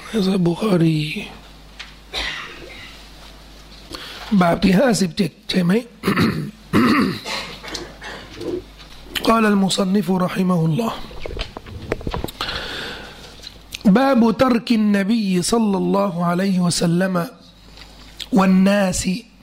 บุคอรีบาปที่57ใช่ไหม قال المصنف رحمه الله باب ترك النبي صلى الله عليه وسلم والناس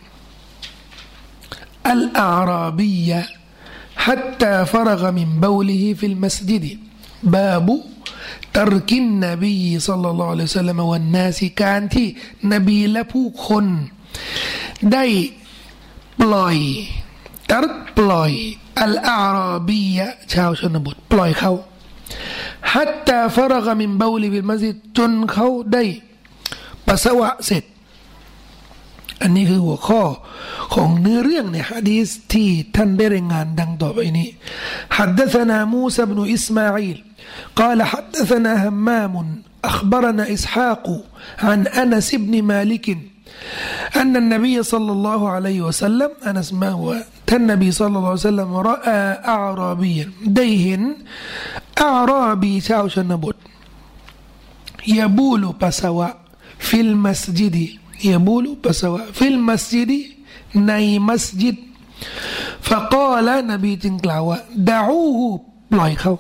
الأعرابي حتى فرغ من بوله في المسجد باب ترك النبي صلى الله عليه وسلم والناس การที่นบีและผู้คนได้ปล่อยปล่อยอัลอาราบียะชาวชนบทปล่อยเขาฮัตตาฟรกมินบาวลิฟิลมัสยิดจนเขาได้ปัสสาวะเสร็จอันนี้คือหัวข้อของเนื้อเรื่องในหะดีษที่ท่านได้รายงานดังต่อไปนี้ฮัดดะษนามูซาอิบนุอิสมาอีล قال حدثنا همام أخبرنا إسحاق عن أنس بن مالك أن النبي صلى الله عليه وسلم أنس ما هو النبي صلى الله عليه وسلم رأى أعرابيا ديهن أعرابي شاو شنبوت يبول بسوا في المسجد يبول بسوا في المسجد ني مسجد فقال نبي تنكلاوا دعوه بلايكو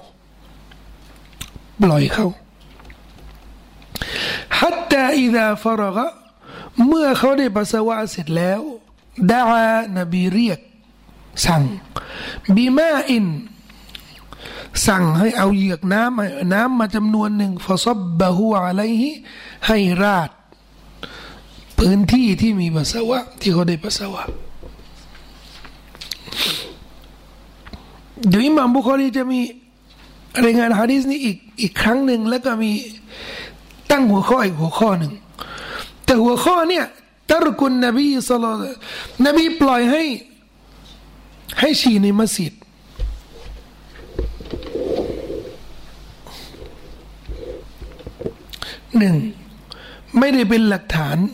حتى إذا فرغเมื่อเขาได้ปัสสาวะเสร็จแล้วดะอานบีเรียกสั่งบิมาอินสั่งให้เอาเหยือกน้ำมาจำนวนหนึ่งฟะซับบะฮูอะลัยฮิให้ราดพื้นที่ที่มีปัสสาวะที่เขาได้ปัสสาวะเดี๋ยวอิหม่ามบุคอรีจะมีรายงานหะดีษนี้อีกครั้งหนึ่งแล้วก็มีตั้งหัวข้ออีกหัวข้อหนึ่งแต่หัวข้อเนี่ยตรกุนนบีศ็อลลัลลอฮุอะลัยฮิวะซัลลัมนบีปล่อยให้ฉี่ในมัสยิดหนึ่งไม่ได้เป็นหลักฐาน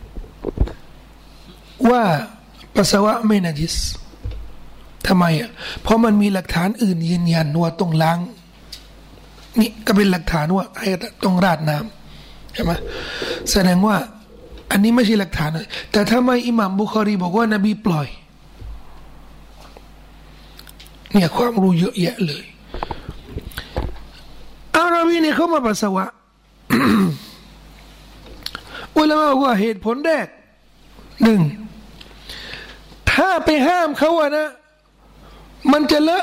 ว่าปัสสาวะไม่นะญิสทำไมอ่ะเพราะมันมีหลักฐานอื่นยืนยันว่าต้องล้างนี่ก็เป็นหลักฐานว่าให้ต้องราดน้ำใช่ไหมแสดงว่าอันนี้ไม่ใช่หลักฐานเลยแต่ทำไมอิหม่ามบุคอรีบอกว่านบีปล่อยเนี่ยความรู้เยอะแยะเลยอาราบีเนี่ยเขามาปัสสาวะ อุลามะบอกว่าเหตุผลแรกหนึ่งถ้าไปห้ามเขาอะนะมันจะเลอะ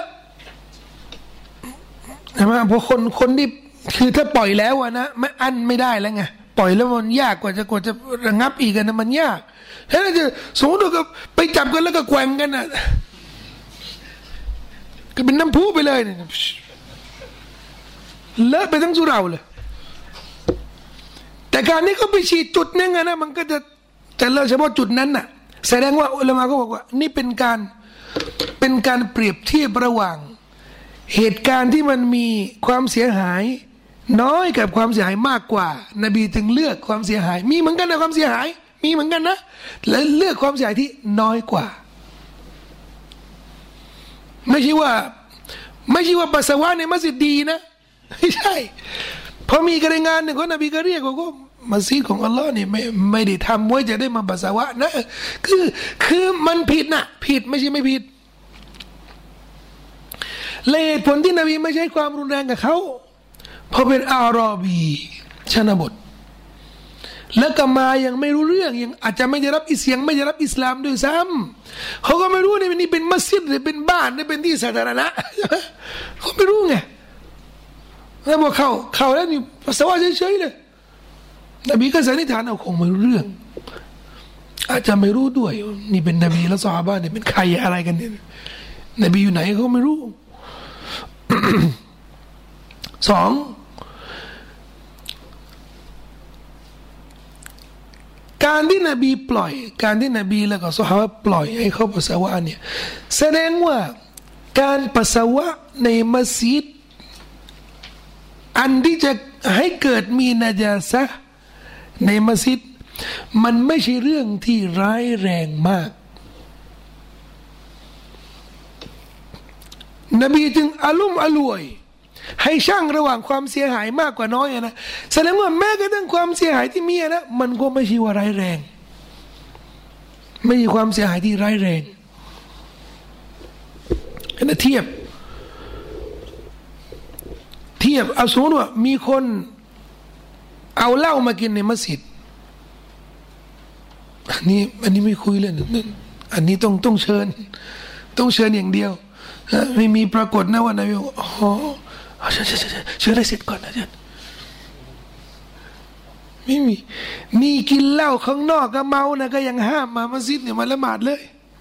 ใช่ไหมเพราะคนที่คือถ้าปล่อยแล้วอะนะไม่อั้นไม่ได้แล้วไงปล่อยแล้วมันยากกว่าจะระงับอีกนะมันยากถ้าจะสมมติว่าไปจับกันแล้วก็แกว่งกันนะก็เป็นน้ำพุไปเลยเนี่ยเลอะไปทั้งสุเหร่าเลยแต่การนี้เขาไปฉีดจุดนึงนะมันก็จะเลอะเฉพาะจุดนั้นน่ะแสดงว่าอุลามะก็บอกว่านี่เป็นการเปรียบเทียบระหว่างเหตุการณ์ที่มันมีความเสียหายน้อยกับความเสียหายมากกว่านบีถึงเลือกความเสียหายมีเหมือนกันนะความเสียหายมีเหมือนกันนะและเลือกความเสียหายที่น้อยกว่าไม่ใช่ว่าปัสสาวะในมัสยิดดีนะไม่ใช่พอมีรายงานหนึ่งของนบีก็เรียกว่ามัสยิดของอัลลอฮ์นี่ไม่ได้ทำไว้จะได้มาปัสสาวะนะคือมันผิดนะผิดไม่ใช่ไม่ผิดและเหตุผลที่นบีไม่ใช้ความรุนแรงกับเขาเพราะเป็นอาราบีชนบทแล้วก็มายังไม่รู้เรื่องยังอาจจะไม่ได้รับไม่ได้รับอิสลามด้วยซ้ำเขาก็ไม่รู้นี่เป็นมัสยิดหรือเป็นบ้านหรือเป็นที่สาธารณะเขาไม่รู้ไงแล้วพอเข้าแล้วนี่ปัสสาวะเฉยๆเลยนบีก็สันนิษฐานเอาคงไม่รู้เรื่องอาจจะไม่รู้ด้วยนี่เป็นนบีแล้วซอฮาบะห์เนี่ยเป็นใครอะไรกันเนี่ยนบีอยู่ไหนเขาไม่รู้ สองการที่นบีปล่อยการที่นบีแล้วก็ซอฮาบะห์ปล่อยให้เขาปัสสาวะเนี่ยแสดงว่าการปัสสาวะในมัสยิดอันที่จะให้เกิดมีนาจาซะห์ในมัสยิดมันไม่ใช่เรื่องที่ร้ายแรงมากนบีจึงอาลุ่มอล่วยให้ช่างระหว่างความเสียหายมากกว่าน้อยนะแสดงว่าแม้กระทั่งความเสียหายที่มีนะมันก็ไม่ใช่ว่าร้ายแรงไม่ใช่ความเสียหายที่ร้ายแรงนะเทียบเอาสมมติว่ามีคนเอาเหล้ามากินในมัสยิดอันนี้ไม่คุยเลยอันนี้ต้องเชิญอย่างเดียวไม่มีปรากฏนะว่านายอ๋อเชิญได้เสร็จก่อนนะอาจารย์ไม่มีนี่กินเหล้าข้างนอกก็เมานะก็ยังห้ามมามัสยิดเนี่ยมาละหมาดเลย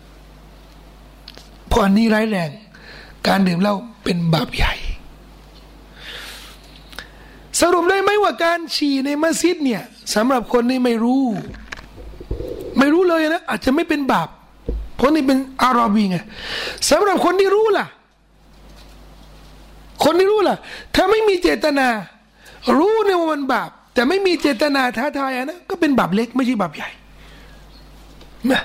เพราะอันนี้ร้ายแรงการดื่มเหล้าเป็นบาปใหญ่สรุปได้ไหมว่าการฉี่ในมัสยิดเนี่ยสำหรับคนที่ไม่รู้เลยนะอาจจะไม่เป็นบาปเพราะนี่เป็นอารอบีไงสำหรับคนที่รู้ล่ะถ้าไม่มีเจตนารู้เนี่ยว่ามันบาปแต่ไม่มีเจตนาท้าทายนะก็เป็นบาปเล็กไม่ใช่บาปใหญ่นะ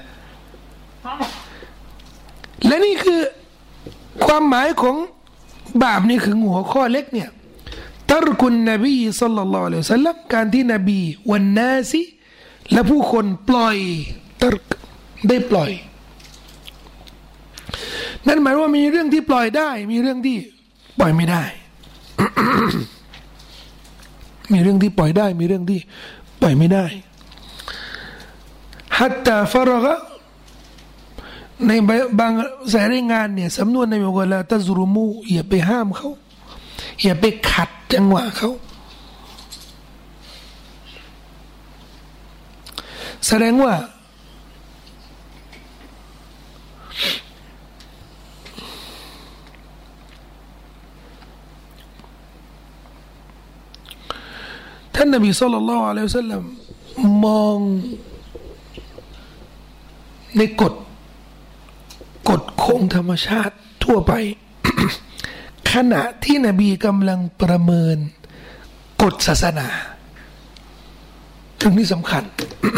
และนี่คือความหมายของบาปนี่คือหัวข้อเล็กเนี่ยตรกุนนบีศ็อลลัลลอฮุอะลัยฮิวะซัลลัมการที่นบีวันนาซีและผู้คนปล่อยตรกได้ปล่อยนั่นหมายว่ามีเรื่องที่ปล่อยได้มีเรื่องที่ปล่อยไม่ได้ มีเรื่องที่ปล่อยได้มีเรื่องที่ปล่อยไม่ได้ฮัตตาฟารกะในบางสายรายงานเนี่ยสำนวนในบอกว่าละตัซรุมูอย่าไปห้ามเขาอย่าไปขัดจังหวะเขาแสดงว่าท่านนบีศ็อลลัลลอฮุอะลัยฮิวะซัลลัมมองในกฎของธรรมชาติทั่วไป ขณะที่นบีกำลังประเมินกฎศาสนาถึงนี้สำคัญ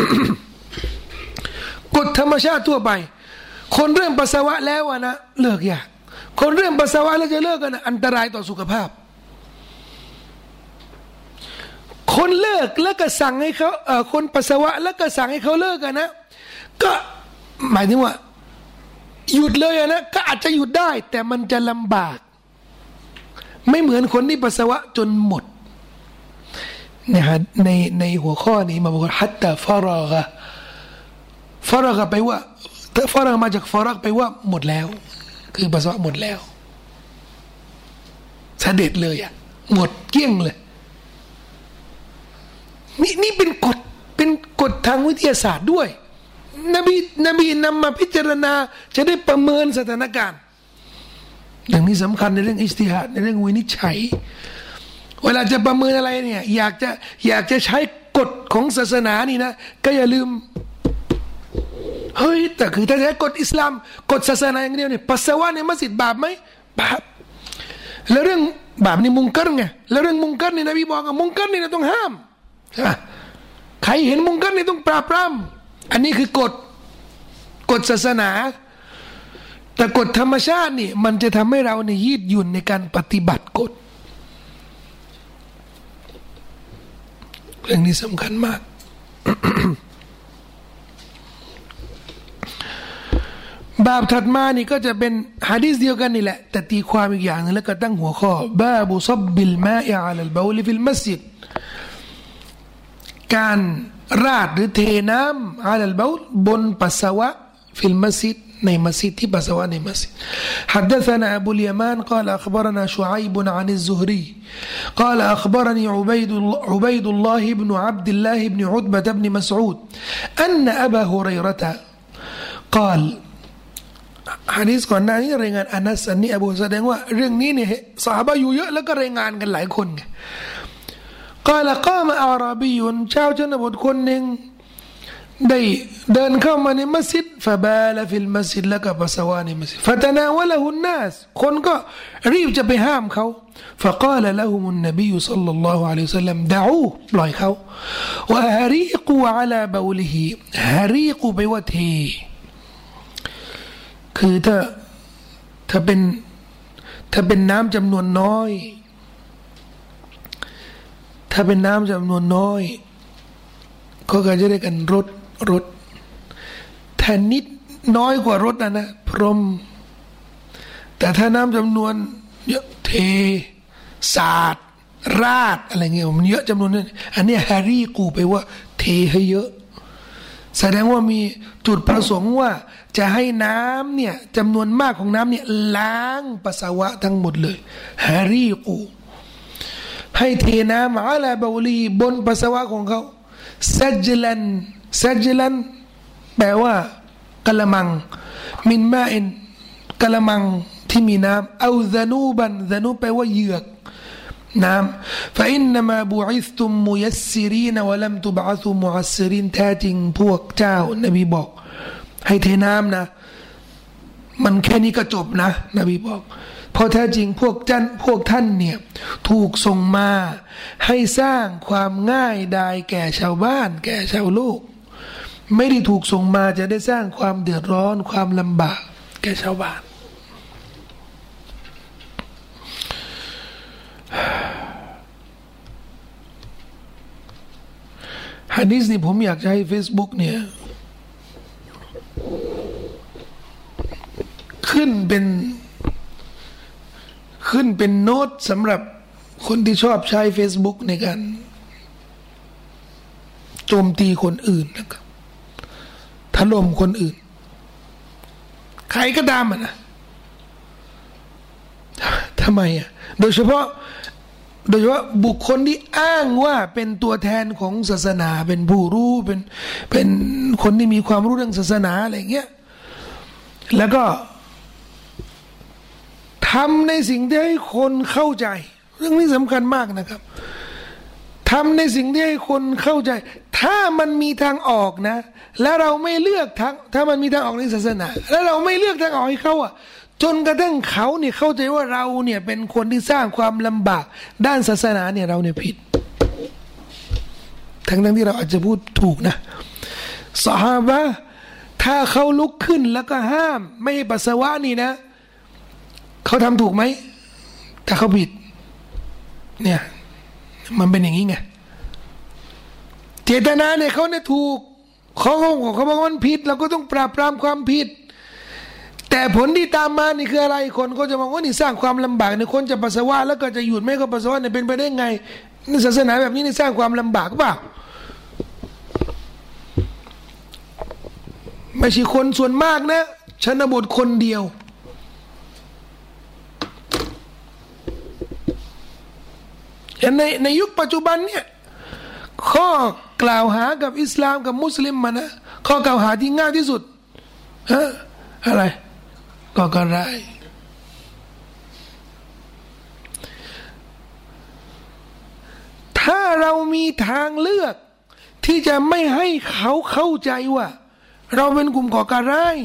กฎธรรมชาติทั่วไปคนเริ่มปัสสาวะแล้วนะเลิกยากคนเริ่มปัสสาวะแล้วจะเลิกกันนะอันตรายต่อสุขภาพคนเลิกแล้วก็สั่งให้เขาคนปัสสาวะแล้วก็สั่งให้เขาเลิกกันนะก็หมายถึงว่าหยุดเลยนะก็อาจจะหยุดได้แต่มันจะลำบากไม่เหมือนคนที่ปัสสาวะจนหมดเนี่ยในหัวข้อนี้มาบอกว่าฮัตตาฟารากะไปว่าฟารากมาจากฟารากไปว่าหมดแล้วคือปัสสาวะหมดแล้วเสด็จเลยหมดเกลี้ยงเลยนี่เป็นกฎทางวิทยาศาสตร์ด้วยนบีนำมาพิจารณาจะได้ประเมินสถานการณ์อย่างนี้สำคัญในเรื่องอิจติฮาดในเรื่องวินิจฉัยเวลาจะประเมินอะไรเนี่ยอยากจะใช้กฎของศาสนานี่นะก็อย่าลืมเฮ้ยแต่คือถ้าใช้กฎอิสลามกฎศาสนาอย่างเดียวเนี่ยปัสสาวะในมัสยิดบาปไหมบาปแล้วเรื่องบาปนี่มุงกัรไงแล้วเรื่องมุงกัรนี่นบีบอกว่ามุงกัรนี่ต้องห้ามใครเห็นมุงกัรนี่ต้องปราบปรามอันนี้คือกฎศาสนาแต่กฎธรรมชาตินี่มันจะทำให้เราเนี่ยยืดหยุ่นในการปฏิบัติกฎเรื่องนี้สำคัญมาก บาปถัดมานี่ก็จะเป็นหะดีษเดียวกันนี่แหละแต่ตีความอีกอย่างนึงแล้วก็ตั้งหัวข้อบาบุซับบิลมาอิอะลัลบอลิฟิลมัสยิดการราดหรือเทน้ำอะลัลบอลบนปัสสาวะฟิลมัสยิดในมัสยิดที่ปัสสาวะในมัสยิด حدثنا أبو اليمان قال أخبرنا شعيب عن الزهري قال أخبرني عبيد الله بن عبد الله بن عتبة بن مسعود أن أبا هريرة قال หะดีษก่อนหน้านี้รายงานอานัสอันนี้อบูแสดงว่าเรื่องนี้เนี่ยซอฮาบะห์อยู่เยอะแล้วก็รายงานกันหลายคนไงقال قام أعرابي ชาวชนบทคนหนึ่งได้เดินเข้ามาในมัสยิดฟะบาลฟิลมัสยิดแล้วก็ปัสสาวะในมัสยิดฟะตะนาวะละฮุนนัสคนก็รีบจะไปห้ามเขาฟะกาลละฮุมุนนบีศ็อลลัลลอฮุอะลัยฮิวะซัลลัมดะอูปล่อยเขาวะฮะรีกูอะลาบอลิฮิฮะรีกูไปว่าเทคือถ้าเป็นน้ำจำนวนน้อยถ้าเป็นน้ำจำนวนน้อยก็จะได้กันรถถ้านิดน้อยกว่ารถนะพรมแต่ถ้าน้ำจำนวนเยอะเทสาดราดอะไรเงี้ยมันเยอะจำนวนนั้นอันนี้ฮารีกูไปว่าเทให้เยอะแสดงว่ามีจุดประสงค์ว่าจะให้น้ำเนี่ยจำนวนมากของน้ำเนี่ยล้างปัสสาวะทั้งหมดเลยฮารีกูให้เทน้ำอะลาบาวลีบนปัสสาวะของเขาซัจลันแปลว่ากะละมังมินมาอินกะละมังที่มีน้ำเอาซานูแปลว่าเหยือกน้ำฟะอินนามาบุอิสตุมมุยัสซิรีนวะลัมตุบะซุมุอัสซิรินแท้จริงพวกเจ้านบีบอกให้เทน้ำนะมันแค่นี้ก็จบนะนบีบอกเพราะแท้จริงพวกท่านเนี่ยถูกส่งมาให้สร้างความง่ายดายแก่ชาวบ้านแก่ชาวโลกไม่ได้ถูกส่งมาจะได้สร้างความเดือดร้อนความลำบากแก่ชาวบ้านหะดีษนี่ผมอยากจะให้ Facebook เนี่ยขึ้นเป็นโน้ตสำหรับคนที่ชอบใช้ Facebook ในการโจมตีคนอื่นนะครับถล่มคนอื่นใครก็ตามนะทำไมโดยเฉพาะบุคคลที่อ้างว่าเป็นตัวแทนของศาสนาเป็นผู้รู้เป็นคนที่มีความรู้เรื่องศาสนาอะไรเงี้ยแล้วก็ทำในสิ่งที่ให้คนเข้าใจเรื่องนี้สำคัญมากนะครับทำในสิ่งที่ให้คนเข้าใจถ้ามันมีทางออกนะแล้วเราไม่เลือกทางถ้ามันมีทางออกในศาสนาแล้วเราไม่เลือกทางออกให้เขาจนกระทั่งเขาเนี่ยเข้าใจว่าเราเนี่ยเป็นคนที่สร้างความลำบากด้านศาสนาเนี่ยเราเนี่ยผิดทั้งที่เราอาจจะพูดถูกนะซอฮาบะห์ถ้าเขาลุกขึ้นแล้วก็ห้ามไม่ให้ปัสสาวะนี่นะเขาทำถูกไหมถ้าเขาผิดเนี่ยมันเป็นอย่างนี้ไงเจตนาเนี่ยเขาเนี่ยถูกเขาบอกว่ามันผิดเราก็ต้องปราบปรามความผิดแต่ผลที่ตามมานี่คืออะไรคนก็จะมองว่านี่สร้างความลำบากในคนจะปัสสาวะแล้วก็จะหยุดไม่ก็ปัสสาวะเนี่ยเป็นไปได้ไงนี่ศาสนาแบบนี้นี่สร้างความลำบากเปล่าไม่ใช่คนส่วนมากนะชนบทคนเดียวในยุคปัจจุบันเนี่ยข้อกล่าวหากับอิสลามกับมุสลิมมานะข้อกล่าวหาที่ง่ายที่สุดอะไรก็กระไรถ้าเรามีทางเลือกที่จะไม่ให้เขาเข้าใจว่าเราเป็นกลุ่มก่อการร้าย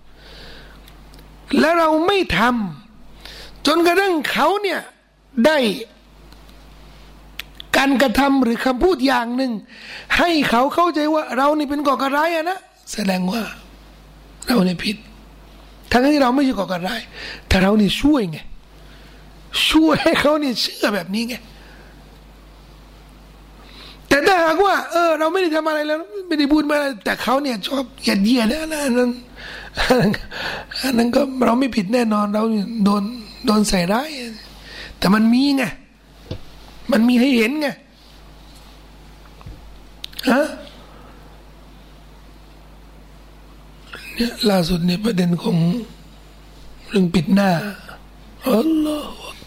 และเราไม่ทำจนกระทั่งเขาเนี่ยได้การกระทำหรือคำพูดอย่างหนึ่งให้เขาเข้าใจว่าเรานี่เป็นก่อการร้ายนะแสดงว่าเราเนี่ยผิดทั้งที่เราไม่ใช่ก่อการร้ายแต่เรานี่ช่วยไงช่วยให้เขานี่เชื่อแบบนี้ไงแต่ถ้าหากว่าเราไม่ได้ทำอะไรแล้วไม่ได้พูดมาแต่เขาเนี่ยชอบเหยียดเยียดนะนั้นก็เราไม่ผิดแน่นอนเราโดนใส่ร้ายแต่มันมีไงมันมีให้เห็นไงเนี่ยล่าสุดเนี่ยประเด็นของเรื่องปิดหน้าอัลลอฮฺ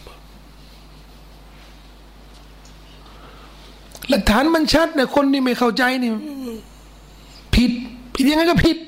หลักฐานมันชัดนะคนที่ไม่เข้าใจนี่ผิดยังไงก็ผิด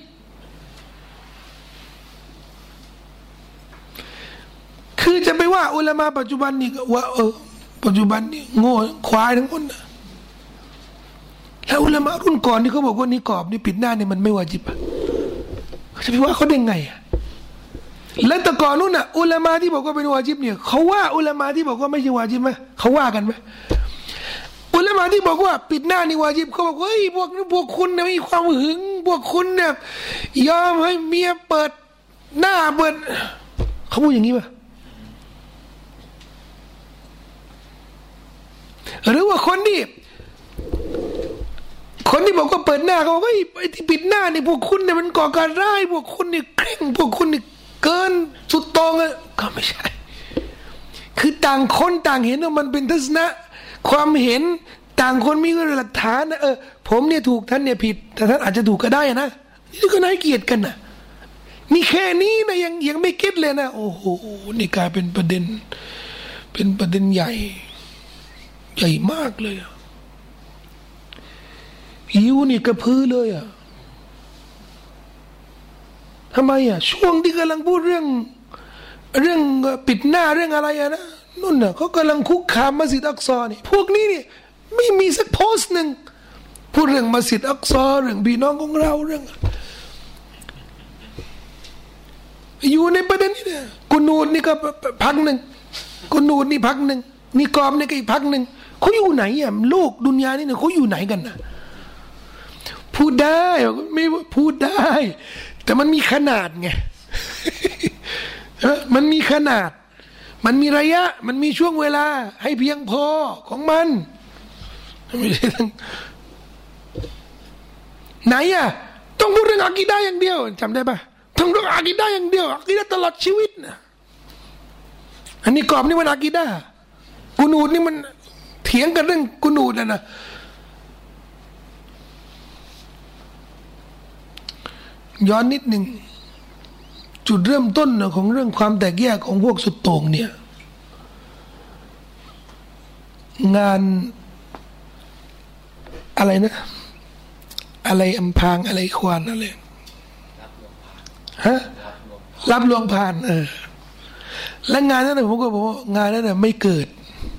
คือจะไปว่าอุลามะปัจจุบันนี่ว่าปัจจุบันนี่โง่ควายทั้งคนนะแล้วอุลามะรุ่นก่อนนี่เขาบอกว่านิกอบนี่ปิดหน้านี่มันไม่วาญิบเขาจะไปว่าเขาได้ไงและแต่ก่อนนู้นน่ะอุลามะที่บอกว่าเป็นวาญิบเนี่ยเขาว่าอุลามะที่บอกว่าไม่ใช่วาญิบไหมเขาว่ากันไหมอุลามะที่บอกว่าปิดหน้านี่วาญิบเขาบอกเฮ้ยพวกคุณเนี่ยมีความหึงพวกคุณเนี่ยยอมให้เมียเปิดหน้าเปิดเขาพูดอย่างนี้ป่ะหรือว่าคนที่บอกว่าเปิดหน้าเขาบอกว่าไอ้ที่ปิดหน้านี่พวกคุณเนี่ยมันก่อการร้ายพวกคุณนี่เคร่งพวกคุณนี่เกินสุดโต่งอะก็ไม่ใช่คือต่างคนต่างเห็นว่ามันเป็นทัศนะความเห็นต่างคนมีหลักฐานนะผมเนี่ยถูกท่านเนี่ยผิดแต่ท่านอาจจะถูกก็ได้นะนี่ก็ให้เกียรติกันนะนี่แค่นี้นะยังไม่เก็ตเลยนะโอ้โหนี่กลายเป็นประเด็นใหญ่มากเลยหิวนี่กระพือเลยทำไมช่วงที่กำลังพูดเรื่องปิดหน้าเรื่องอะไรนะนู่นน่ะเขากำลังคุกคามมัสยิดอักซอนี่พวกนี้นี่ไม่มีสักโพสต์หนึ่งพูดเรื่องมัสยิดอักซอเรื่องพี่น้องของเราเรื่องอยู่ในประเด็นนี้เนี่ยกุนูดนี่ก็พักหนึ่งกุนูดนี่พักหนึ่งนี่กอมนี่ก็อีกพักหนึ่งเขาอยู่ไหนโลกดุนยานี่เนี่ยเขาอยู่ไหนกันนะพูดได้ไม่พูดได้แต่มันมีขนาดไง มันมีขนาดมันมีระยะมันมีช่วงเวลาให้เพียงพอของมันไม่ใช่ไหนต้องพูดเรื่องอากีดะห์อย่างเดียวจำได้ปะต้องเรื่องอากีดะห์อย่างเดียวอากีดะห์ตลอดชีวิตนะอันนี้กรอบนี่มันอากีดะห์กุนูดนี่มันเถียงกันเรื่องกุนูดนะย้อนนิดหนึ่งจุดเริ่มต้นของเรื่องความแตกแยกของพวกสุดโต่งเนี่ยงานอะไรนะอะไรอำพรางอะไรควานอะไรรับลวงผ่านและงานนั้นผมก็บอกว่างานนั้นไม่เกิด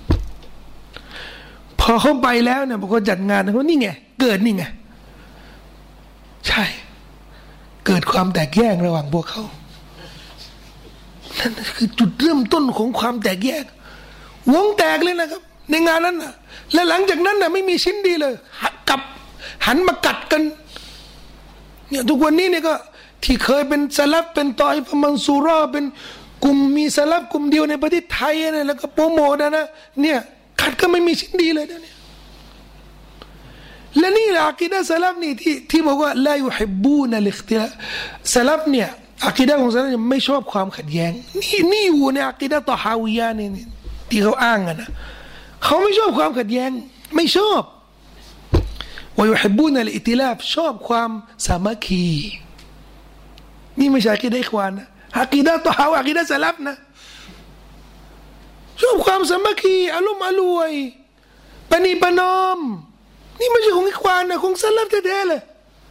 พอเข้าไปแล้วเนี่ยผมก็จัดงานเขานี่ไงเกิดนี่ไงใช่เกิดความแตกแยกระหว่างพวกเขานั่นคือจุดเริ่มต้นของความแตกแยกวงแตกเลยนะครับในงานนั้นนะและหลังจากนั้นนะไม่มีชิ้นดีเลยหันมากัดกันเนี่ยทุกวันนี้เนี่ยก็ที่เคยเป็นซะลัฟเป็นตอยฟะมังซูรอเป็นกลุ่มมีซะลัฟกลุ่มเดียวในประเทศไทยนะแล้วก็โปรโมทนะเนี่ยกัดก็ไม่มีชิ้นดีเลยนะเนี่ยและนี่แหละอากีดะห์ซะลัฟนี่ที่บอกว่าลายุฮิบบูนะลิอิคติลาฟซะลัฟเนี่ยอากีดะห์ของซะลัฟไม่ชอบความขัดแย้งนี่อยู่ในอากีดะห์ตอฮาวิยะห์นี่ที่เขาอ้างกันนะเขาไม่ชอบความขัดแย้งไม่ชอบวะยุฮิบบูนะลิอิติลาฟชอบความสามัคคีนี่ไม่ใช่อากีดะห์อิควานนะอากีดะห์ตอฮาวิยะห์อากีดะห์ซะลัฟนะชอบความสามัคคีอารมณ์อร่วยปณีประนอมนี่ไม่ใช่ของอิควานนะของซะลัฟแท้ๆเลย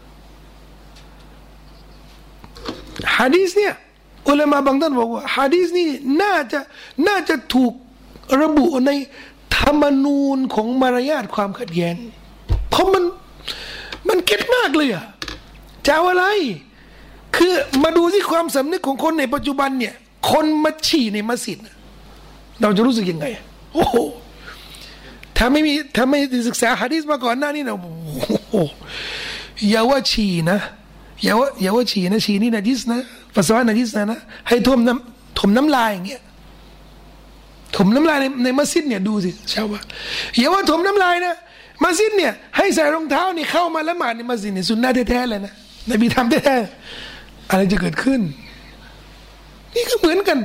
หะดีษเนี่ยอุลามะบางท่านบอกว่าหะดีษนี่น่าจะถูกระบุในธรรมนูญของมารยาทความขัดแย้งเพราะมันเก็ตมากเลยจะเอาอะไรคือมาดูที่ความสำนึกของคนในปัจจุบันเนี่ยคนมาฉี่ในมัสยิดเราจะรู้สึกยังไงโอ้โหถ้าไม่ศึกษาหะดีษมาก่อนหน้านี้นะโอ้โหอย่าว่าฉี่นะอย่าว่าฉี่นะฉี่นี่นะจิสนะปัสสาวะนะจิสนะให้ถมน้ำลายอย่างเงี้ยถมน้ำลายในมัสยิดเนี่ยดูสิชาวบ้านอย่าว่าถมน้ำลายนะมัสยิดเนี่ยให้ใส่รองเท้านี่เข้ามาละหมาดในมัสยิดนี่สุนนะแท้ๆเลยนะนบีทำแท้ๆอะไรจะเกิดขึ้นนี่ก็เหมือนกัน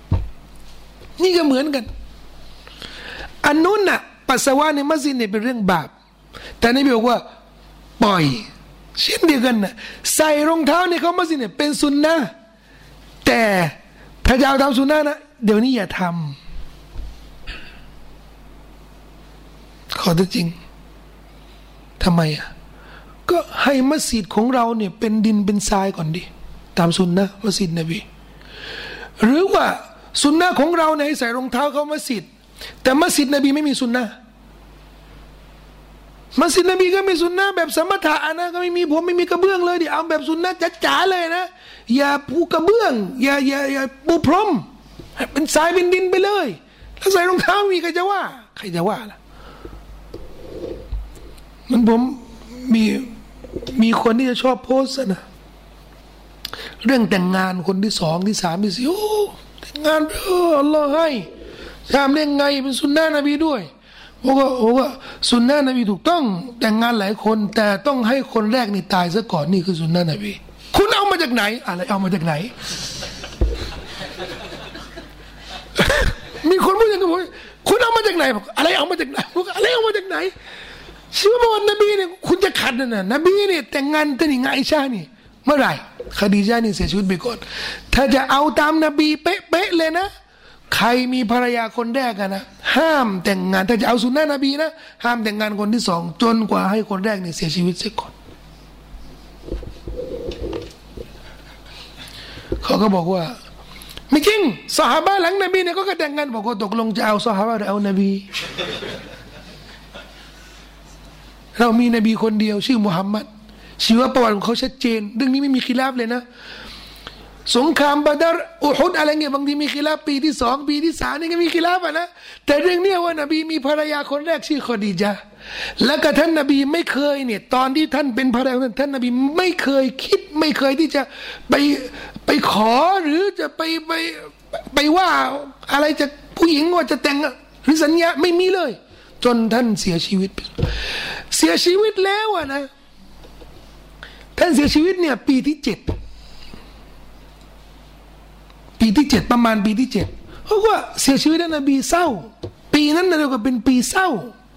อันนู้นน่ะปัสสาวะในมัสยิดเนี่ยเป็นเรื่องบาปแต่นบีบอกว่าปล่อยเช่นเดียวกันนะใส่รองเท้าในเขามัสยิดเนี่ยเป็นสุนนะแต่ถ้าจะเอาทำสุนนะนะเดี๋ยวนี้อย่าทำขอจริงทำไมก็ให้มัสยิดของเราเนี่ยเป็นดินเป็นทรายก่อนดิตามสุนนะมัสยิดนบีหรือว่าสุนนะของเราเนี่ยให้ใส่รองเท้าเข้ามัสยิดแต่มัสยิดนบีไม่มีสุนนะมัสยิดนบีก็มีสุนนะแบบสมถะนะก็ไม่มีกระเบื้องเลยดิเอาแบบสุนนะจ๋าๆเลยนะอย่าปูกระเบื้องอย่าปูพรมเป็นทรายเป็นดินไปเลยแล้วใส่รองเท้ามีใครจะว่าล่ะมันผมมีคนที่จะชอบโพสต์นะเรื่องแต่งงานคนที่สองที่สามที่สี่โอ้แต่งงานอัลลอฮ์ให้ทำได้ไงเป็นสุนนะนบีด้วยว่าสุนนะนบีถูกต้องแต่งงานหลายคนแต่ต้องให้คนแรกนี่ตายซะก่อนนี่คือสุนนะนบีคุณเอามาจากไหนอะไรเอามาจากไหน มีคนพูดอย่างนี้คุณเอามาจากไหนบอกอะไรเอามาจากไหนบอกอะไรเอามาจากไหนเชื่อว่านบีเนี่ยคุณจะขัดนะนบีเนี่ยแต่งงานแต่นี่ไงไอชานี่เมื่อไหร่คดีญานี่เสียชีวิตไปก่อนถ้าจะเอาตามนบีเป๊ะๆเลยนะใครมีภรรยาคนแรกนะห้ามแต่งงานถ้าจะเอาสุนนะนบีนะห้ามแต่งงานคนที่สองจนกว่าให้คนแรกเนี่ยเสียชีวิตเสียก่อนเขาก็บอกว่าไม่จริงซอฮาบะห์หลังนบีเนี่ยก็แต่งงานบอกว่าตกลงจะเอาซอฮาบะห์หรือเอานบีเรามีนบีคนเดียวชื่อมุฮัมมัดชีวประวัติของเขาชัดเจนเรื่องนี้ไม่มีkhiลาฟเลยนะสงครามบาดรอุฮุดอะไรเงี้ยบางทีมีkhiลาฟปีที่สองปีที่สามนี่ก็มีkhiลาฟนะแต่เรื่องนี้ว่านบีมีภรรยาคนแรกชื่อคอดีญะห์แล้วก็ท่านนบีไม่เคยเนี่ยตอนที่ท่านเป็นภรรยาท่านนบีไม่เคยคิดไม่เคยที่จะไปขอหรือจะไปว่าอะไรจากผู้หญิงว่าจะแต่งหรือสัญญาไม่มีเลยจนท่านเสียชีวิตแล้วนะท่านเสียชีวิตเนี่ยปีที่7ประมาณปีที่7เพราะว่าเสียชีวิตแล้วนบีเศร้าปีนั้นเราก็เป็นปีเศร้า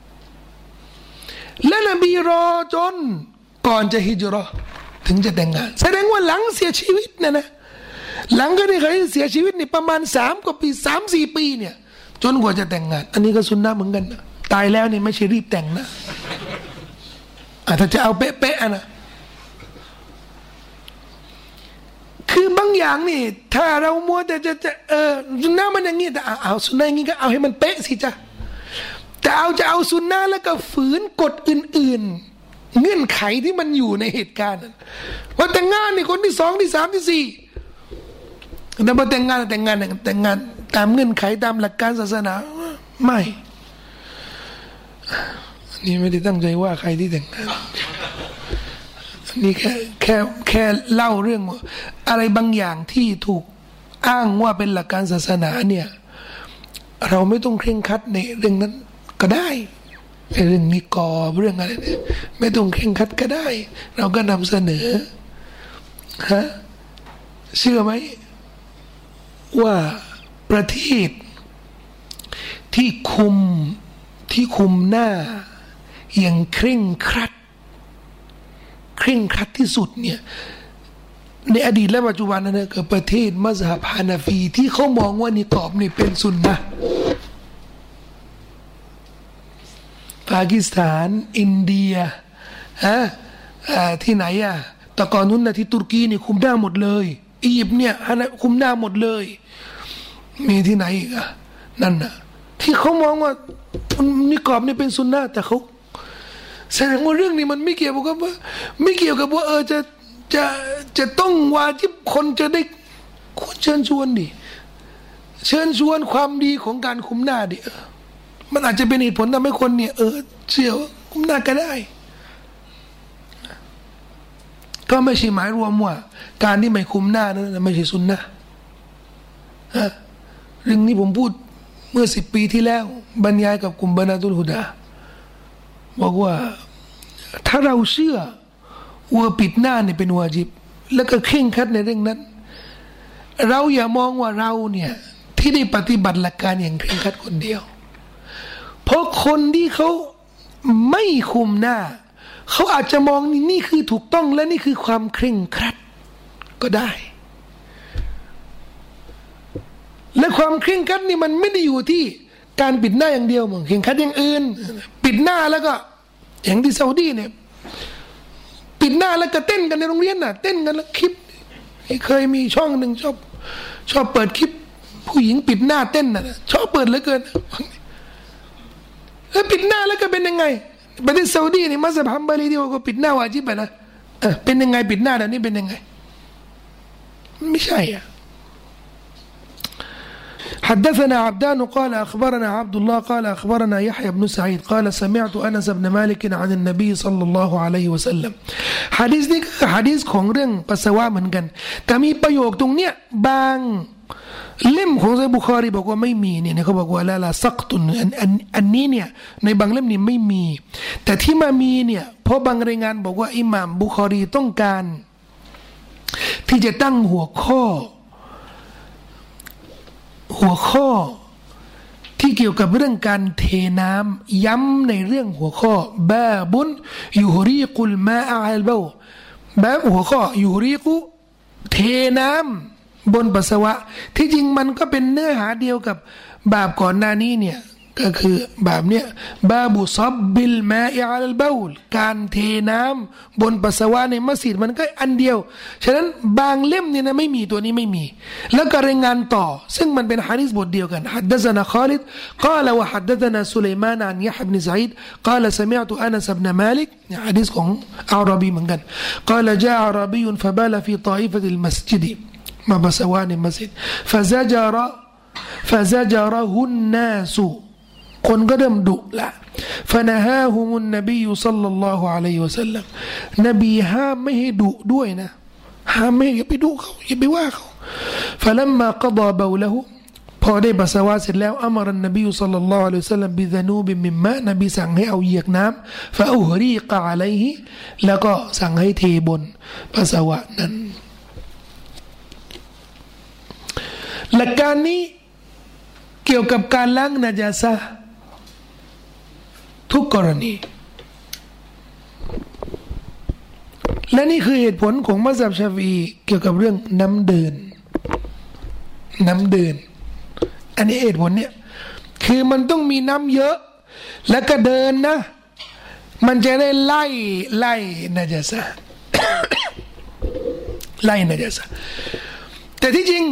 และนบีรอจนก่อนจะฮิจเราะห์ถึงจะแต่งงานแสดงว่าหลังเสียชีวิตนะหลังก็ได้เคยเสียชีวิตนี่ประมาณ3 กว่าปี 3-4 ปีเนี่ยจนกว่าจะแต่งงานอันนี้ก็สุนนะเหมือนกันนะตายแล้วนี่ไม่ใช่รีบแต่งนะถ้าจะเอาเป๊ะๆนะคือบางอย่างนี่ถ้าเรามัวแต่จะสุนนะมันอย่างงี้แต่เอาสุนนะอย่างงี้ก็เอาให้มันเป๊ะสิจ้ะแต่จะเอาสุนนะแล้วก็ฝืนกฎอื่นๆเงื่อนไขที่มันอยู่ในเหตุการณ์ว่าแต่งงานนี่คนที่2ที่3ที่4แต่พอแต่งงานตามเงื่อนไขตามหลักการศาสนาไม่นี่ไม่ได้ตั้งใจว่าใครที่แต่งงานนี่แค่เล่าเรื่องอะไรบางอย่างที่ถูกอ้างว่าเป็นหลักการศาสนาเนี่ยเราไม่ต้องเคร่งครัดในเรื่องนั้นก็ได้เรื่องนิกอบเรื่องอะไรเนี่ยไม่ต้องเคร่งครัดก็ได้เราก็นำเสนอเชื่อไหมว่าประเทศที่คุมหน้าอย่างเคร่งครัดที่สุดเนี่ยในอดีตและปัจจุบันนะคือประเทศมัซฮับฮานาฟีที่เขามองว่านิกอบนี่เป็นสุนนะห์ปากีสถานอินเดียที่ไหนแต่ก่อนนู้นนะที่ตุรกีนี่คุมหน้าหมดเลยอียิปต์เนี่ยคุมหน้าหมดเลยมีที่ไหนอีกนั่นนะที่เขามองว่านิกอบนี่เป็นสุนนะห์แต่เขาแสดงว่าเรื่องนี้มันไม่เกี่ยวกับว่าจะต้องวาญิบคนจะได้ควรเชิญชวนดิเชิญชวนความดีของการคุมหน้าดิมันอาจจะเป็นเหตุผลทำให้คนเนี่ยเชื่อคุมหน้าก็ได้ก็ไม่ใช่หมายรวมว่าการที่ไม่คุมหน้านั้นไม่ใช่สุนนะเรื่องนี้ผมพูดเมื่อ10 ปีที่แล้วบรรยายกับกลุ่มบรรณาตุลฮุดาบอกว่าถ้าเราเชื่อว่าปิดหน้าเนี่ยเป็นวาญิบแล้วก็เคร่งครัดในเรื่องนั้นเราอย่ามองว่าเราเนี่ยที่ได้ปฏิบัติหลักการอย่างเคร่งครัดคนเดียวเพราะคนที่เขาไม่คุมหน้าเขาอาจจะมองนี่คือถูกต้องและนี่คือความเคร่งครัดก็ได้และความเคร่งครัดนี่มันไม่ได้อยู่ที่การปิดหน้าอย่างเดียวมั้งเคร่งครัดอย่างอื่นปิดหน้าแล้วก็อย่างที่ซาอุดีเนี่ยปิดหน้าแล้วก็เต้นกันในโรงเรียนน่ะเต้นกันแล้วคลิปเคยมีช่องหนึ่งชอบเปิดคลิปผู้หญิงปิดหน้าเต้นน่ะชอบเปิดเหลือเกินแล้วปิดหน้าแล้วก็เป็นยังไงประเทศซาอุดีนี่มัสยิดฮัมบารีที่ว่าก็ปิดหน้าวาญิบไปนะเป็นยังไงปิดหน้าเดี๋ยวนี้เป็นยังไงไม่ใช่حدثنا عبدان قال أخبرنا عبد الله قال أخبرنا يحيى بن سعيد قال سمعت أنس بن مالك عن النبي صلى الله عليه وسلم หะดีษนี้คือหะดีษของเรื่องปัสสาวะเหมือนกันแต่มีประโยคตรงเนี้ยบางเล่มของซอฮีฮ์บุคอรีบอกว่าไม่มีเนี่ยเขาบอกว่าละซักตุนอันนี้เนี่ยในบางเล่มนี่ไม่มีแต่ที่มามีเนี่ยเพราะบางรายงานบอกว่าอิหม่ามบุคอรีต้องการที่จะตั้งหัวข้อที่เกี่ยวกับเรื่องการเทน้ำย้ำในเรื่องหัวข้อบาบุนยูฮรีกุลมาอัลเบาแบบหัวข้อยูฮรีกุเทน้ำบนปัสสาวะที่จริงมันก็เป็นเนื้อหาเดียวกับบาปก่อนหน้านี้เนี่ยก็คือบาปเนี่ยบาบุซับบิลมาอิอัลเบาการเทน้ำบนปัสสาวะในมัสยิดมันก็อันเดียวฉะนั้นบางเล่มเนี่ยนะไม่มีตัวนี้ไม่มีแล้วก็รายงานต่อซึ่งมันเป็นหะดีษบทเดียวกันฮัดดะซะนะคอลิดกล่าวว่าฮัดดะซะนะซุลัยมานอันยะฮ์บินซะอีดกล่าวซะมิอตุอานัสบินมาลิกหะดีษของอาราบีเหมือนกันกล่าวจาอาราบีฟะบาลฟีฏอยฟะติลมัสยิดมาปัสสาวะในมัสยิดفزجره الناس คนก็เริ่มดุละฟะนะฮาฮุมุนนบีศ็อลลัลลอฮุอะลัยฮิวะซัลลัมนบีห้ามไม่ให้ดุด้วยนะห้ามไม่อย่าไปดุเขาอย่าไปว่าเขาฟะลัมมากัฎอเบาละหูพอได้ปัสสาวะเสร็จแล้วอัมรนบีศ็อลลัลลอฮุอะลัยฮิวะซัลลัมบิซะนูบิมิมมะนบีสั่งให้เอาเหยือกน้ำฟะอุฮรีกะอะลัยฮิแล้วก็สั่งให้เทบนปัสสาวะนั้นหลักการนี้เกี่ยวกับการล้างนาจาซะห์ทุกกรณีและนี่คือเหตุผลของมัซฮับชาฟิอีเกี่ยวกับเรื่องน้ำเดินอันนี้เหตุผลเนี่ยคือมันต้องมีน้ำเยอะแล้วก็เดินนะมันจะได้ไล่นาจาซะห์ ไล่นาจาซะห์แต่ที่จริง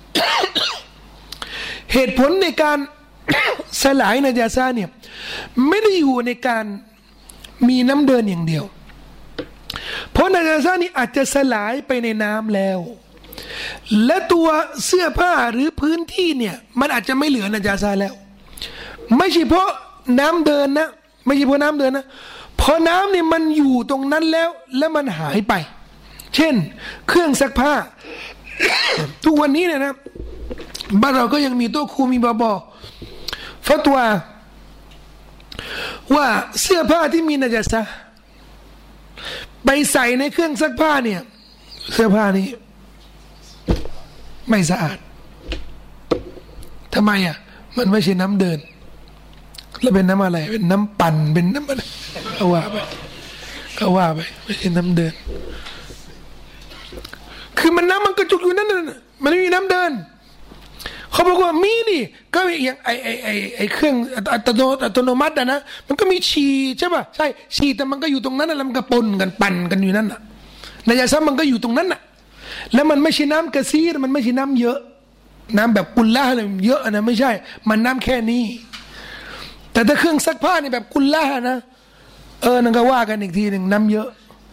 เหตุผลในการ สลายนาจาซะห์เนี่ยไม่ได้อยู่ในการมีน้ำเดินอย่างเดียวเพราะนาจาซะห์นี่อาจจะสลายไปในน้ำแล้วและตัวเสื้อผ้าหรือพื้นที่เนี่ยมันอาจจะไม่เหลือนาจาซะห์แล้วไม่ใช่เพราะน้ำเดินนะไม่ใช่เพราะน้ำเดินนะเพราะน้ำเนี่ยมันอยู่ตรงนั้นแล้วมันหายไปเช่นเครื่องซักผ้า ทุกวันนี้เนี่ยนะบ้านเราก็ยังมีโต๊ะครูมีบาบอฟัตวาว่าเสื้อผ้าที่มีนาจาซะห์ไปใส่ในเครื่องซักผ้าเนี่ยเสื้อผ้านี้ไม่สะอาดทำไมอ่ะมันไม่ใช่น้ำเดินแล้วเป็นน้ำอะไรเป็นน้ำปั่นเป็นน้ำอะไรก็ว่าไปไม่ใช่น้ำเดินคือมันน้ำมันกระจุกอยู่นั่นน่ะมันไม่มีน้ำเดินเขาบอกว่ามีนี่ก็อย่างไอเครื่องอัตโนมัตินะมันก็มีฉี่ใช่ป่ะใช่ฉี่แต่มันก็อยู่ตรงนั้นแล้วมันก็ปนกันปั่นกันอยู่นั่นน่ะนาจาซะห์มันก็อยู่ตรงนั้นน่ะแล้วมันไม่ใช่น้ำกระซีรมันไม่ใช่น้ำเยอะน้ำแบบกุลละอะไรเยอะนะไม่ใช่มันน้ำแค่นี้แต่ถ้าเครื่องซักผ้านี่แบบกุลละนะนั่นก็ว่ากันอีกทีหนึ่งน้ำเยอะ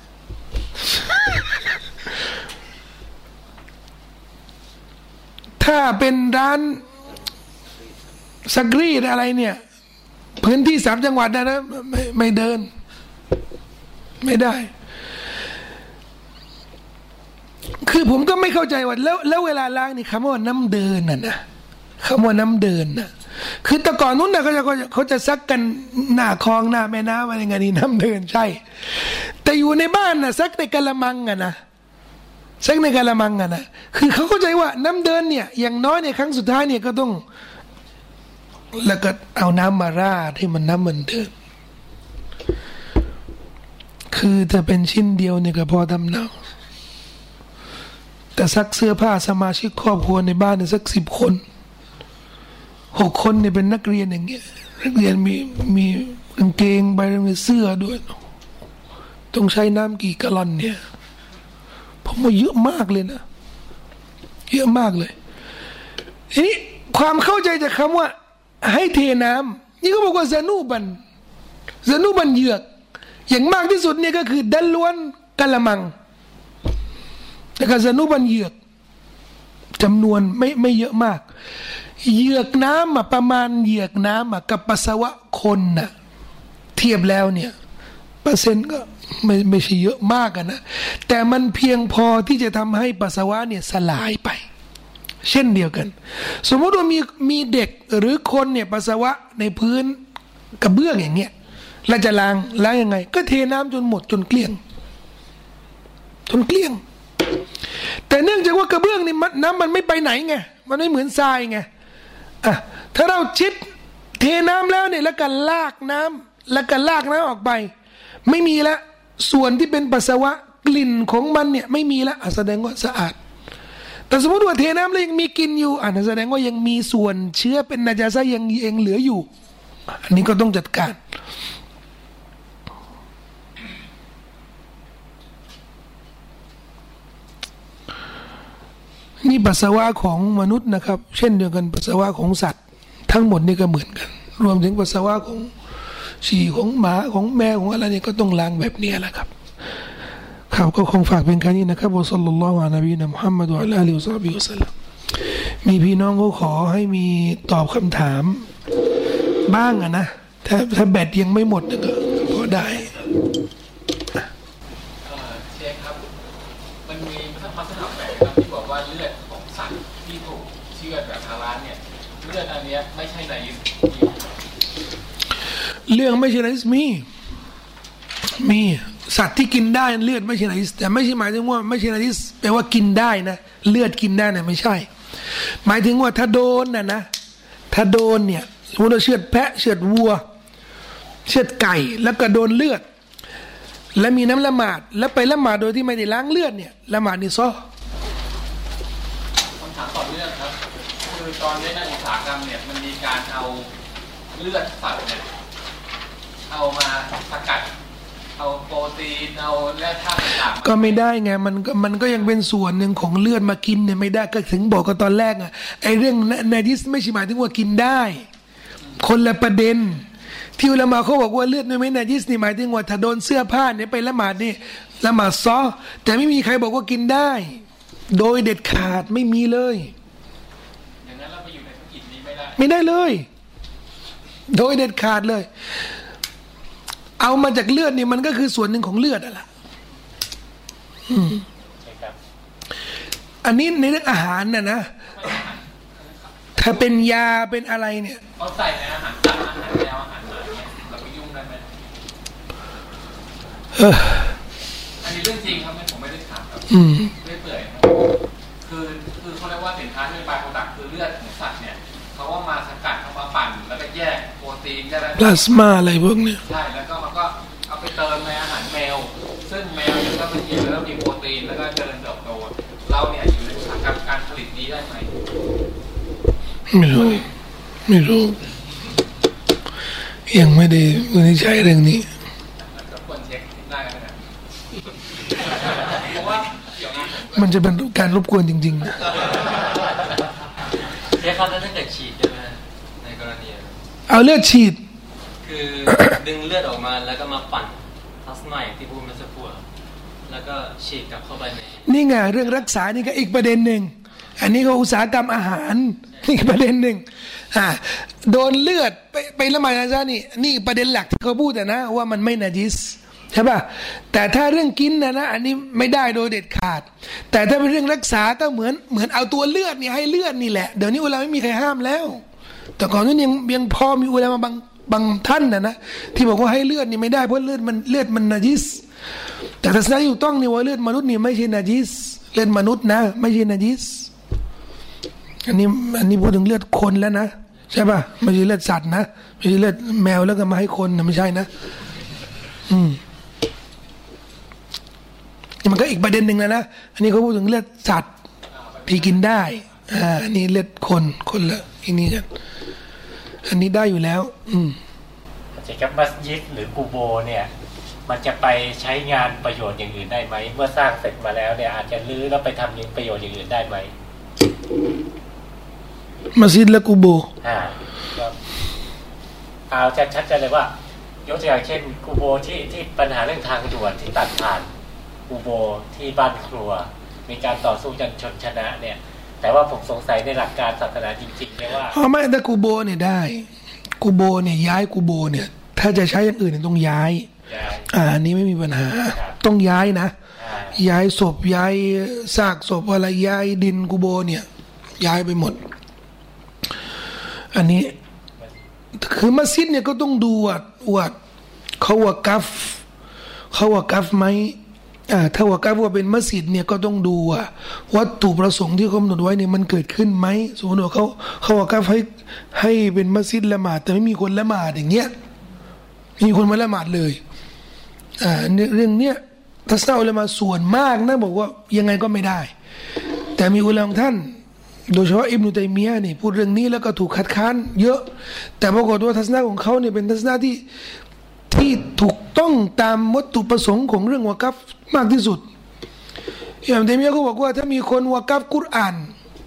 ถ้าเป็นร้านซักรีดอะไรเนี่ยพื้นที่3 จังหวัดนะไม่เดินไม่ได้คือผมก็ไม่เข้าใจว่าแล้วเวลาล้างนี่คำว่าน้ำเดินนะคำว่าน้ำเดินนะคือแต่ก่อนนู้นนะเขาจะซักกันหน้าคลองหน้าแม่น้ำอะไรเงี้ยนี่น้ำเดินใช่แต่อยู่ในบ้านนะซักในกะละมังนะซักในกะละมังนะคือเขาเข้าใจว่าน้ำเดินเนี่ยอย่างน้อยเนี่ยครั้งสุดท้ายเนี่ยก็ต้องแล้วก็เอาน้ำมาราดให้มันน้ำมันเดินคือถ้าเป็นชิ้นเดียวเนี่ยก็พอทำเนาแต่ซักเสื้อผ้าสมาชิกครอบครัวในบ้านเนี่ยสัก10 คน6 คนเนี่ยเป็นนักเรียนอย่างเงี้ยนักเรียนมีกางเกงใบมีเสื้อด้วยต้องใช้น้ำกี่กะลอนเนี่ยผมว่าเยอะมากเลยนะเยอะมากเลยทีนี้ความเข้าใจจากคำว่าให้เทน้ำนี่เขาบอกว่าซานูบันเหยือกอย่างมากที่สุดเนี่ยก็คือดันล้วนกะละมังแต่กซานูบันเหยือกจำนวนไม่เยอะมากเหยือกน้ำประมาณเหยือกน้ำกับปัสสาวะคนน่ะเทียบแล้วเนี่ยเปอร์เซ็นต์ก็ไม่ใช่เยอะมากนะแต่มันเพียงพอที่จะทำให้ปัสสาวะเนี่ยสลายไปเช่นเดียวกันสมมติว่ามีเด็กหรือคนเนี่ยปัสสาวะในพื้นกระเบื้องอย่างเงี้ยเราจะล้างยังไงก็เทน้ำจนหมดจนเกลี้ยงแต่เนื่องจากว่ากระเบื้องนี่น้ำมันไม่ไปไหนไงมันไม่เหมือนทรายไงอ่ะถ้าเราชิดเทน้ำแล้วเนี่ยแล้วก็ลากน้ำออกไปไม่มีละส่วนที่เป็นปัสสาวะกลิ่นของมันเนี่ยไม่มีละแสดงว่าสะอาดแต่สมมติว่าเทน้ำแล้วยังมีกลิ่นอยู่แสดงว่ายังมีส่วนเชื้อเป็นนาจาซะยังเหลืออยู่อันนี้ก็ต้องจัดการนี่ปัสสาวะของมนุษย์นะครับเช่นเดียวกันปัสสาวะของสัตว์ทั้งหมดนี่ก็เหมือนกันรวมถึงปัสสาวะของฉี่ของหมาของแมวของอะไรนี่ก็ต้องล้างแบบนี้แหละครับข่าวก็คงฝากเป็นแค่นี้นะครับวะศ็อลลัลลอฮุอะลัยฮิวะซัลลัมนบีนะมุฮัมมัดวะอะลาอาลิฮิวะศอฮบิฮิวะซัลลัมมีพี่น้องเขาขอให้มีตอบคำถามบ้างนะถ้าแบตยังไม่หมดก็พอได้เชฟครับมันมีมัสยิดแฝงครับที่บอกว่าเลือดของสัตว์ที่ถูกเชือดแบบฮาลาลเนี่ยเลือดอันนี้ไม่ใช่นายิสเรื่องไม่ใช่นายิสมีสัตว์ที่กินได้เลือดไม่ใช่นายิสแต่ไม่ใช่หมายถึงว่าไม่ใช่นายิสแปลว่ากินได้นะเลือดกินได้นะไม่ใช่หมายถึงว่าถ้าโดนนะถ้าโดนเนี่ยสมมติเราเชือดแพะเชือดวัวเชือดไก่แล้วก็โดนเลือดและมีน้ำละหมาดแล้วไปละหมาดโดยที่ไม่ได้ล้างเลือดเนี่ยละหมาดนี่ซ้อคำถามต่อเนื่องครับคือตอนนี้ในอุตสาหกรรมเนี่ยมันมีการเอาเลือดสัตว์เนี่ยเอามาสกัดเอาโปรตีนเอาแร่ธาตุต่างๆก็ไม่ได้ไงมันก็ยังเป็นส่วนหนึ่งของเลือดมากินเนี่ยไม่ได้ก็ถึงบอกกันตอนแรกไอ้เรื่องนาจิสไม่ใช่หมายถึงว่ากินได้คนละประเด็นที่อุลามะเขาบอกว่าเลือดไม่นาจิสนี่หมายถึงว่าถ้าโดนเสื้อผ้าเนี่ยไปละหมาดนี่ละหมาดซ้อแต่ไม่มีใครบอกว่ากินได้โดยเด็ดขาดไม่มีเลยอย่างนั้นเราไปอยู่ในธุรกิจนี้ไม่ได้เลยโดยเด็ดขาดเลยเอามาจากเลือดนี่มันก็คือส่วนหนึ่งของเลือดอ่ะล่ะอันนี้ในเรื่องอาหารนะถ้าเป็นยาเป็นอะไรเนี่ยเขาใส่ในอาหารสัตว์อาหารแมวอาหารหมาเนี่ยเราไปยุ่งได้ไหมอันนี้เรื่องจริงครับผมไม่ได้ถามครับไม่เปื่อยคือเขาเรียกว่าสินค้าที่เป็นบายโปรดักต์คือเลือดของสัตว์เนี่ยเขาว่ามาสกัดเอามาปั่นแล้วก็แยกโปรตีนได้พลาสมาอะไรพวกนี้ใช่แล้วก็มันก็เอาไปเติมในอาหารแมวซึ่งแมวเนี่ยก็เป็นกินแล้วมีโปรตีนแล้วก็เจริญเติบโตเราเนี่ยอยู่ในอุตสาหกรรมการผลิตนี้ได้ไหมไม่รู้ยังไม่ได้วินิจฉัยเรื่องนี้ก็ควรเช็คได้กันนะเพราะว่ามันจะเป็นการรบกวนจริงๆนะเช็คเขาแล้วถ้าเกิดฉีดใช่ไหมในกรณีเอาเลือดฉีดคือดึงเลือดออกมาแล้วก็มาปั่นพลาสมาที่พูดมาสักครู่แล้วก็ฉีดกลับเข้าไปในนี่ไงเรื่องรักษานี่ก็อีกประเด็นหนึ่งอันนี้ก็อุตสาหกรรมอาหารนี่ประเด็นหนึ่งโดนเลือดไปละหมาดนะนี่ประเด็นหลักที่เขาพูดนะว่ามันไม่นาจิสใช่ป่ะแต่ถ้าเรื่องกินนะอันนี้ไม่ได้โดยเด็ดขาดแต่ถ้าเป็นเรื่องรักษาก็เหมือนเอาตัวเลือดนี่ให้เลือดนี่แหละเดี๋ยวนี้อุลามะไม่มีใครห้ามแล้วแต่ก่อนนั้นยังพอมีอุลามะบางท่านนะที่บอกว่าให้เลือดนี่ไม่ได้เพราะเลือดมันนาจิสแต่ทัศนะที่ถูกต้องนี่ว่าเลือดมนุษย์นี่ไม่ใช่นาจิสเลือดมนุษย์นะไม่ใช่นาจิสอันนี้พูดถึงเลือดคนแล้วนะใช่ป่ะไม่ใช่เลือดสัตว์นะไม่ใช่เลือดแมวแล้วก็มาให้คนนะไม่ใช่นะนี่มันก็อีกประเด็นหนึ่งแล้วนะอันนี้เขาพูดถึงเลือดสัตว์ที่กินได้อันนี้เลือดคนละอีกนี้กันอันนี้ได้อยู่แล้วจะกับมัสยิดหรือกูโบเนี่ยมันจะไปใช้งานประโยชน์อย่างอื่นได้ไหมเมื่อสร้างเสร็จมาแล้วเนี่ยอาจจะรื้อแล้วไปทำยังประโยชน์อย่างอื่นได้ไหมมัสยิดและกูโบเอาชัดๆเลยว่ายกตัวอย่างเช่นกูโบที่ปัญหาเรื่องทางด่วนที่ตัดผ่านกูโบที่บ้านครัวมีการต่อสู้จนชนชนะเนี่ยแต่ว่าผมสงสัยในหลักการศาสนาจริงๆเนี่ยว่าไม่แต่กูโบเนี่ยได้กูโบเนี่ยย้ายกูโบเนี่ยถ้าจะใช้อย่างอื่นต้องย้ายอันนี้ไม่มีปัญหาต้องย้ายนะย้ายศพย้ายซากศพอะไรย้ายดินกูโบเนี่ยย้ายไปหมดอันนี้คือมัสยิดเนี่ยก็ต้องดูว่าเขาว่ากัฟไหมถ้าว่ากัฟว่าเป็นมัสยิดเนี่ยก็ต้องดูว่าวัตถุประสงค์ที่เขากำหนดไว้เนี่ยมันเกิดขึ้นไหมสมมติว่าเขาว่ากัฟให้เป็นมัสยิดละหมาดแต่ไม่มีคนละหมาดอย่างเงี้ยมีคนมาละหมาดเลยเรื่องเนี้ยทัศนะอุลามะส่วนมากนะบอกว่ายังไงก็ไม่ได้แต่มีอุลามะท่านโดยเฉพาะอิบนุตัยมียะห์นี่พูดเรื่องนี้แล้วก็ถูกคัดค้านเยอะแต่ปรากฏว่าทัศนะของเขาเนี่ยเป็นทัศนะที่ถูกต้องตามวัตถุประสงค์ของเรื่องวะกัฟมากที่สุดอิบนุตัยมียะห์เขาบอกว่าถ้ามีคนวะกัฟกุรอาน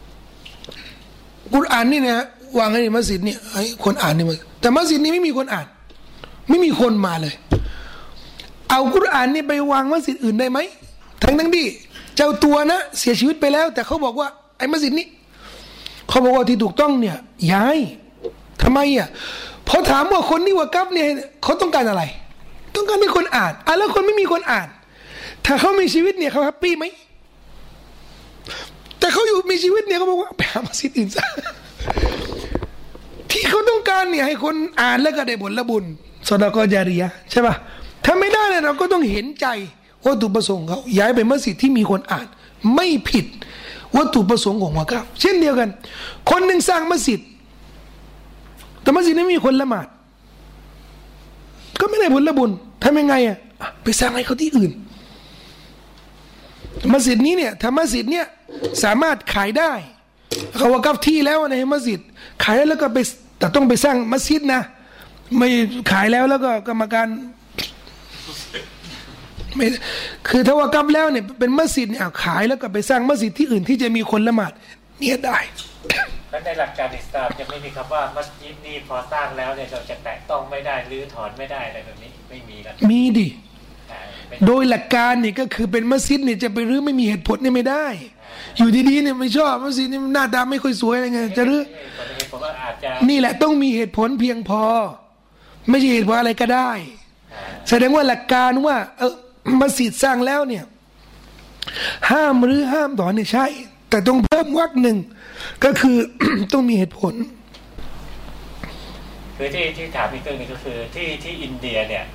นี่นะวางในมัสยิดเนี่ยให้คนอ่านนี่แต่มัสยิดนี้ไม่มีคนอ่านไม่มีคนมาเลยเอากุรอานนี่ไปวางมัสยิดอื่นได้ไหมทั้งที่เจ้าตัวนะเสียชีวิตไปแล้วแต่เขาบอกว่าไอ้มัสยิดนี้เขาบอกว่าที่ถูกต้องเนี่ยย้ายทำไมพอถามว่าคนที่วะกัฟเนี่ยเขาต้องการอะไรต้องการให้คนอ่านแล้วคนไม่มีคนอ่านถ้าเขามีชีวิตเนี่ยเขาแฮปปี้ไหมแต่เขาอยู่มีชีวิตเนี่ยเขาบอกว่าไปหามัสยิดอื่นซะที่เขาต้องการเนี่ยให้คนอ่านแล้วก็ได้ผลบุญซอดาเกาะญาริยะห์ใช่ป่ะถ้าไม่ได้เนี่ยเราก็ต้องเห็นใจวัตถุประสงค์เขาย้ายไปมัสยิดที่มีคนอ่านไม่ผิดวัตถุประสงค์ของวะกัฟเช่นเดียวกันคนหนึ่งสร้างมัสยิดแต่มัสยิดนี้มีคนละหมาดก็ไม่ได้ผลบุญทำยังไงไปสร้างให้เขาที่อื่นมัสยิดนี้เนี่ยถ้ามัสยิดเนี่ยสามารถขายได้เขาวะกัฟที่แล้วในมัสยิดขายแล้วก็ไปแต่ต้องไปสร้างมัสยิดนะไม่ขายแล้วก็กรรมการไม่คือถ้าวะกัฟแล้วเนี่ยเป็นมัสยิดเนี่ยขายแล้วก็ไปสร้างมัสยิดที่อื่นที่จะมีคนละหมาดเนี่ยได้และในหลักการอิสลามจะไม่มีคำว่ามัสยิดนี้พอสร้างแล้วเนี่ยเราจะแตะต้องไม่ได้หรือถอนไม่ได้อะไรแบบนี้ไม่มีแล้วมีดิโดยหลักการเนี่ยก็คือเป็นมัสยิดเนี่ยจะไปรื้อไม่มีเหตุผลเนี่ยไม่ได้อยู่ดีๆเนี่ยไม่ชอบมัสยิดนี่หน้าตาไม่ค่อยสวยอะไรเงี้ยจะรื้อนี่แหละต้องมีเหตุผลเพียงพอไม่ใช่เหตุผลอะไรก็ได้แสดงว่าหลักการว่ามัสยิดสร้างแล้วเนี่ยห้ามหรือห้ามถอนเนี่ยใช่แต่ต้องเพิ่มวรรคหนึ่งก็คือ ต้องมีเหตุผลคือที่ถามอีกเรื่องนึงก็คือที่อินเดียเนี่ย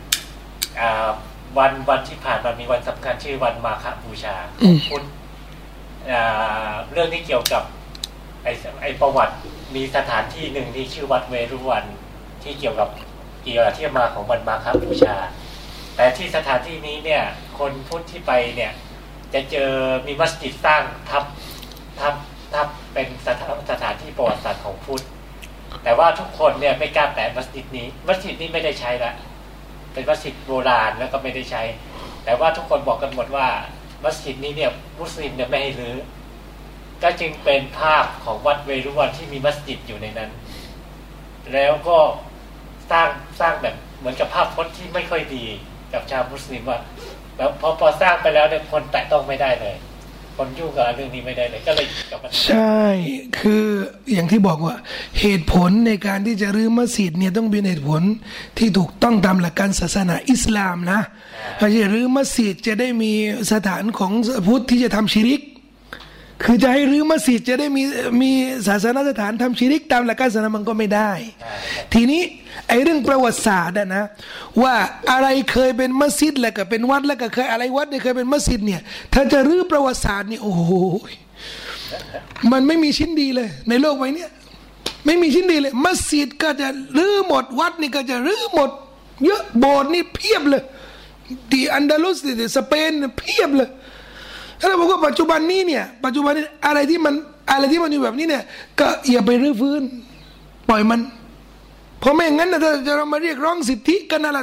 วันที่ผ่านมามีวันสำคัญชื่อวันมาฆบูชาพุทธเรื่องที่เกี่ยวกับไอประวัติมีสถานที่หนึ่งที่ชื่อวัดเวรุวันที่เกี่ยวกับที่มาของวันมาฆบูชาแต่ที่สถานที่นี้เนี่ยคนพุทธที่ไปเนี่ยจะเจอมีมัสยิดสร้างทับเป็นสถานที่ประวัติศาสตร์ของพุทธแต่ว่าทุกคนเนี่ยไม่กล้าแตะมัสยิดนี้ไม่ได้ใช้ละเป็นมัสยิดโบราณแล้วก็ไม่ได้ใช้แต่ว่าทุกคนบอกกันหมดว่ามัสยิดนี้เนี่ยมุสลิมเนี่ยไม่ให้รื้อก็จึงเป็นภาพของวัดเวรุวันที่มีมัสยิดอยู่ในนั้นแล้วก็สร้างแบบเหมือนกับภาพพจน์ที่ไม่ค่อยดีกับชาวมุสลิมว่าแล้วพอสร้างไปแล้วเนี่ยคนแตะต้องไม่ได้เลยคนยุ่งกับเรื่องนี้ไม่ได้เลยก็เลยกลับมาใช่คืออย่างที่บอกว่าเหตุผลในการที่จะรื้อมัสยิดเนี่ยต้องเป็นเหตุผลที่ถูกต้องตามหลักการศาสนาอิสลามนะไม่ใช่รื้อมัสยิดจะได้มีสถานของพุทธที่จะทำชิริกคือจะให้รื้อมัสยิดจะได้มีศาสนสถานทำชิริกตามหลักการศาสนามันก็ไม่ได้ทีนี้ไอ้เรื่องประวัติศาสตร์นะว่าอะไรเคยเป็นมัสยิดแล้วก็เป็นวัดแล้วก็เคยอะไรวัดเนี่ยเคยเป็นมัสยิดเนี่ยถ้าจะรื้อประวัติศาสตร์นี่โอ้โหมันไม่มีชิ้นดีเลยในโลกใบนี้ไม่มีชิ้นดีเลยมัสยิดก็จะรื้อหมดวัดนี่ก็จะรื้อหมดเยอะโบสถ์นี่เพียบเลยที่อันดาลุสที่สเปนเพียบเลยถ้าเราบอกว่าปัจจุบันนี้อะไรที่มันอยู่แบบนี้เนี่ยก็อย่าไปรื้อฟื้นปล่อยมันเพราะไม่งั้นถ้าจะเรามาเรียกร้องสิทธิกันอะไร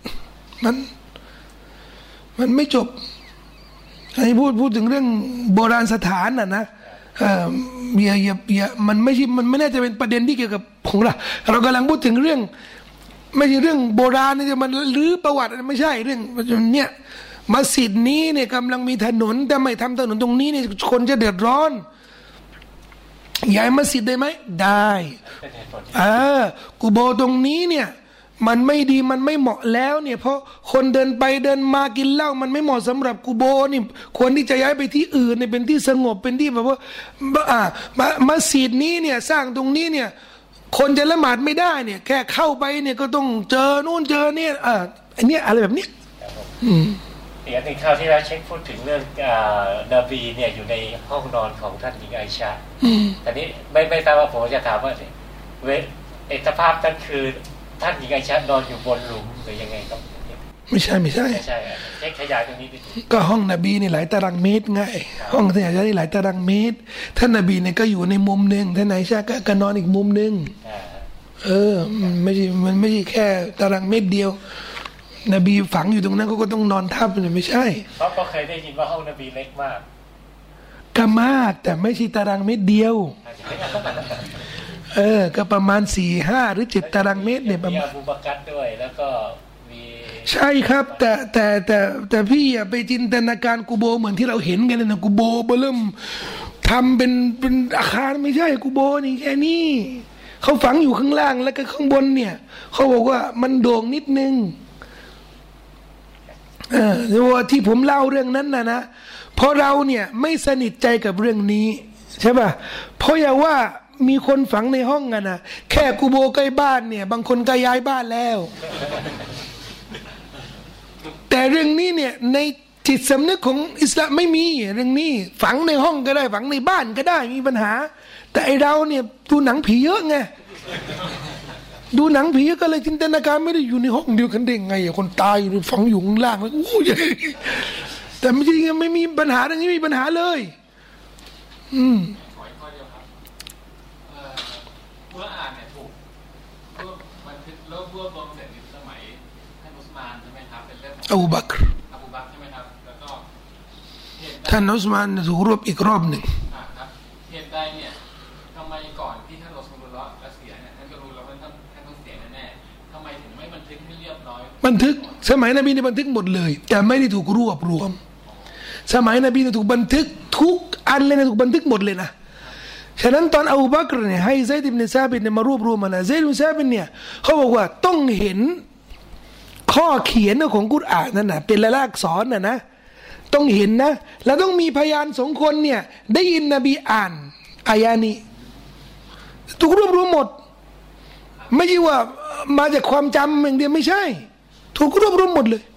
มันไม่จบให้พูดถึงเรื่องโบราณสถานนะอย่ามันไม่น่าจะเป็นประเด็นที่เกี่ยวกับของเรากำลังพูดถึงเรื่องไม่ใช่เรื่องโบราณนี่มันรื้อประวัติไม่ใช่เรื่องเนี่ยมัสยิดนี้เนี่ยกำลังมีถนนแต่ไม่ทำถนนตรงนี้เนี่ยคนจะเดือดร้อนย้ายมัสยิดได้ไหมได้กุโบตรงนี้เนี่ยมันไม่ดีมันไม่เหมาะแล้วเนี่ยเพราะคนเดินไปเดินมากินเหล้ามันไม่เหมาะสำหรับกุโบร์นี่ควรที่จะย้ายไปที่อื่นเนี่ยเป็นที่สงบเป็นที่แบบว่ามัสยิดนี้เนี่ยสร้างตรงนี้เนี่ยคนจะละหมาดไม่ได้เนี่ยแค่เข้าไปเนี่ยก็ต้องเจอนู่นเจอเนี่ยอันนี้อะไรแบบนี้เดี๋ยวในคราวที่เราเช็คพูดถึงเรื่องนบีเนี่ยอยู่ในห้องนอนของท่านหญิงไอชาแต่นี้ไม่ทราบว่าผมจะถามว่าสภาพนั้นคือท่านหญิงไอชานอนอยู่บนหลุมหรือยังไงครับไม่ใช่เช็คขยายตรงนี้ก็ห้องนบีนี่หลายตารางเมตรไงห้องท่านไอชานี่หลายตารางเมตรท่านนบีเนี่ยก็อยู่ในมุมนึงท่านไอชาก็นอนอีกมุมนึงมันไม่ใช่แค่ตารางเมตรเดียวนบีฝังอยู่ตรงนั้นก็ต้องนอนทับเลยไม่ใช่เพราะก็เคยได้ยินว่าห้องนบีเล็กมากก็มากแต่ไม่ใช่ตารางเมตรเดียวก็ประมาณ 4-5 หรือ 7 ตารางเมตรเนี่ยประมาณมีอบูบักรด้วยแล้วก็มีใช่ครับแต่พี่อย่าไปจินตนาการกุโบเหมือนที่เราเห็นกันนะกุโบเริ่มทำเป็นอาคารไม่ใช่กุโบนี่แค่นี้เขาฝังอยู่ข้างล่างแล้วก็ข้างบนเนี่ยเขาบอกว่ามันโด่งนิดนึงว่าที่ผมเล่าเรื่องนั้นนะเพราะเราเนี่ยไม่สนิทใจกับเรื่องนี้ใช่ป่ะเพราะอย่าว่ามีคนฝังในห้องกันนะแค่กุโบใกล้บ้านเนี่ยบางคนก็ย้ายบ้านแล้วแต่เรื่องนี้เนี่ยในจิตสำนึกของอิสลามไม่มีเรื่องนี้ฝังในห้องก็ได้ฝังในบ้านก็ได้มีปัญหาแต่ไอเราเนี่ยดูหนังผีเยอะไงดูหนังผีก็เลยจินตนาการไม่ได้อยู่ในห้องเดียวกันได้ไงคนตายอยู่ฝังอยู่ข้างล่างแล้วโอ้ยแต่ไม่ใช่ไม่มีปัญหาเรื่องนี้มีปัญหาเลยขออีกข้อเดียวครับกุรอานเนี่ยถูกบันทึกแล้วรวบรวมเสร็จในสมัยท่านอุสมานใช่ไหมครับเป็นเรื่องอบูบักรใช่ไหมครับแล้วก็ท่านอุสมานถูกรวบอีกรอบหนึ่งครับเหตุใดเนี่ยทำไมก่อนที่ท่านรอซูลุลลอฮ์จะเสียเนี่ยท่านก็รู้แล้วว่าท่านต้องเสียแน่ๆทำไมถึงไม่บันทึกให้เรียบร้อยบันทึกสมัยนบีนี่บันทึกหมดเลยแต่ไม่ได้ถูกรวบรวมสมัยนบีเนี่ยถูกบันทึกทุกอันเลยนะถูกบันทึกหมดเลยนะฉะนั้นตอนอบูบักรเนี่ยให้ซัยด อิบนุ ซาบิตเนี่ยมารวบรวมมานะซัยด อิบนุ ซาบิตเนี่ยเขาบอกว่าต้องเห็นข้อเขียนของกุรอานนั่นน่ะเป็นลายลักษณ์อักษรนะต้องเห็นนะแล้วต้องมีพยาน2 คนเนี่ยได้ยินนบีอ่านอายะนี้ถูกรวบรวมหมดไม่ใช่ว่ามาจากความจำอย่างเดียวไม่ใช่ถูกรวบรวมหมดเลย